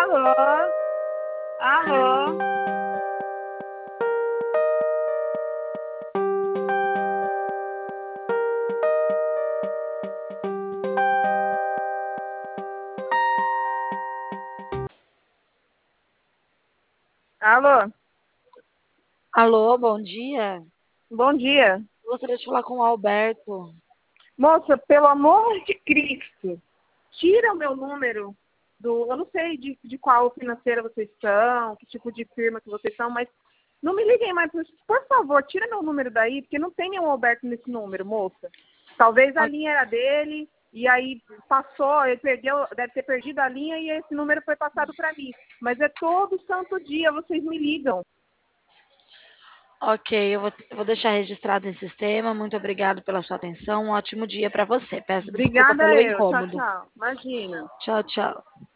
Alô? Alô? Alô? Alô, bom dia. Bom dia. Gostaria de falar com o Alberto. Moça, pelo amor de Cristo, tira o meu número do. Eu não sei de qual financeira vocês são, que tipo de firma que vocês são, mas não me liguem mais. Por favor, tira meu número daí, porque não tem nenhum Alberto nesse número, moça. Talvez a O- linha era dele, e aí passou, ele perdeu, deve ter perdido a linha e esse número foi passado para mim. Mas é todo santo dia vocês me ligam. Ok, eu vou deixar registrado em sistema. Muito obrigado pela sua atenção. Um ótimo dia para você. Peço desculpa Obrigada pelo eu. Tchau, incômodo. tchau. Imagina. Tchau, tchau.